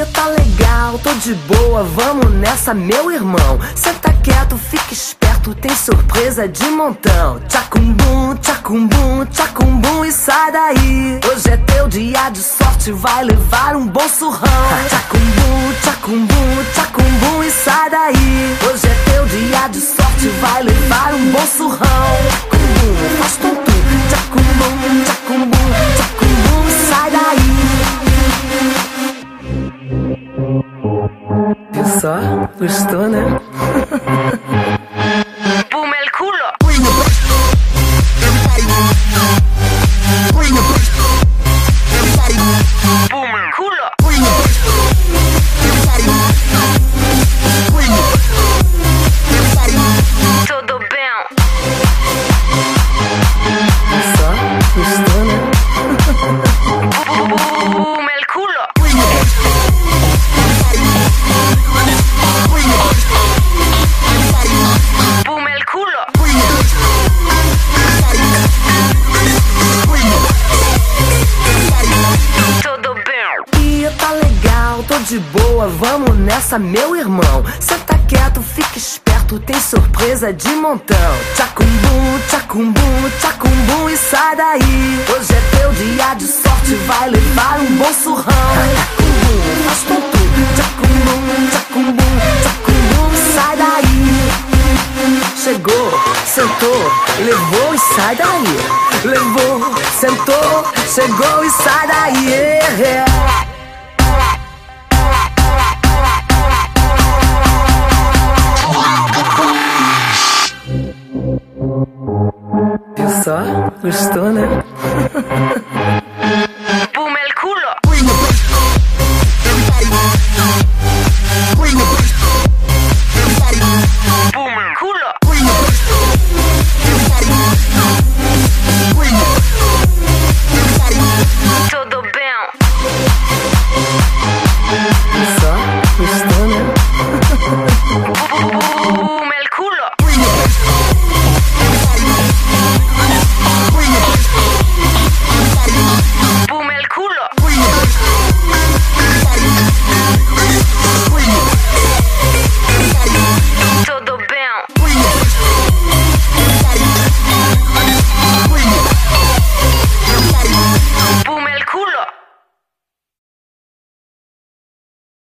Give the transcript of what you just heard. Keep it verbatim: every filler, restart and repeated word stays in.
Ih, tá legal, tô de boa, vamos nessa, meu irmão. Senta quieto, fica esperto, tem surpresa de montão. Tchacumbum, tchacumbum, tchacumbum e sai daí. Hoje é teu dia de sorte, vai levar um bom surrão. Tchacumbum, tchacumbum, tchacumbum e sai daí. Hoje é teu dia de sorte, vai levar um bom surrão. Tchacumbum, faz tum-tum, tchacumbum, tchacumbum, tchacumbum e sai daí. Viu só? Gostou, né? Boom el culo. Boom el culo. Tudo bem? Viu só? Gostou, né? Boom el culo. Boom el culo. Tudo bem? Ih, tá legal, tô de boa, vamos nessa, meu irmão. Senta quieto, fica esperto, tem surpresa de montão. Tchacumbum, tchacumbum, tchacumbum e sai daí. Hoje é teu dia de sorte, vai levar um bom surrão. Tchacumbum, faz tum-tum, tchacumbum, tchacumbum, tchacumbum e sai daí. Chegou, sentou, levou e sai daí. Levou, sentou, chegou e sai daí.